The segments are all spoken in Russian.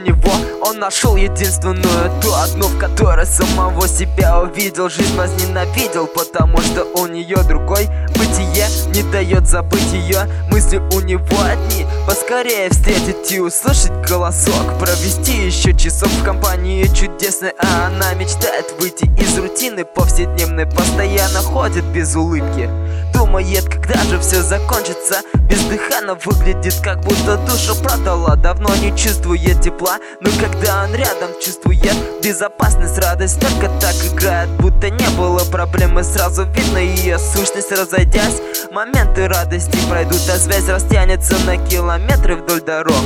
него он нашел единственную, ту одну, в которой самого себя увидел. Жизнь возненавидел, потому что у нее другой. Бытие не дает забыть ее, мысли у него одни: поскорее встретить и услышать голосок, провести еще часов в компании чудесной. А она мечтает выйти из рутины повседневной, постоянно ходит без улыбки, думает, когда же все закончится. Бездыханно выглядит, как будто душу продала, давно не чувствует тепла, но когда он рядом, чувствует безопасность, радость. Только так играет, будто не было проблемы. Сразу видно ее сущность, разойдясь, моменты радости пройдут, а связь растянется на километры вдоль дорог.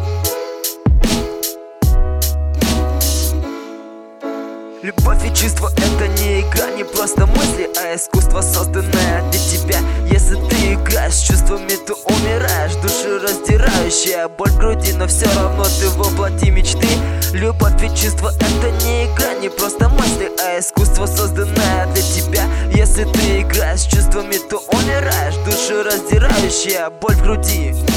Любовь и чувство — это не игра, не просто мысли, а искусство, созданное для тебя. Если ты играешь с чувствами, то умираешь. Душераздирающая боль в груди, но все равно ты воплоти мечты. Любовь и чувство — это не игра, не просто мысли, а искусство, созданное для тебя. Если ты играешь с чувствами, то умираешь. Душераздирающая боль в груди.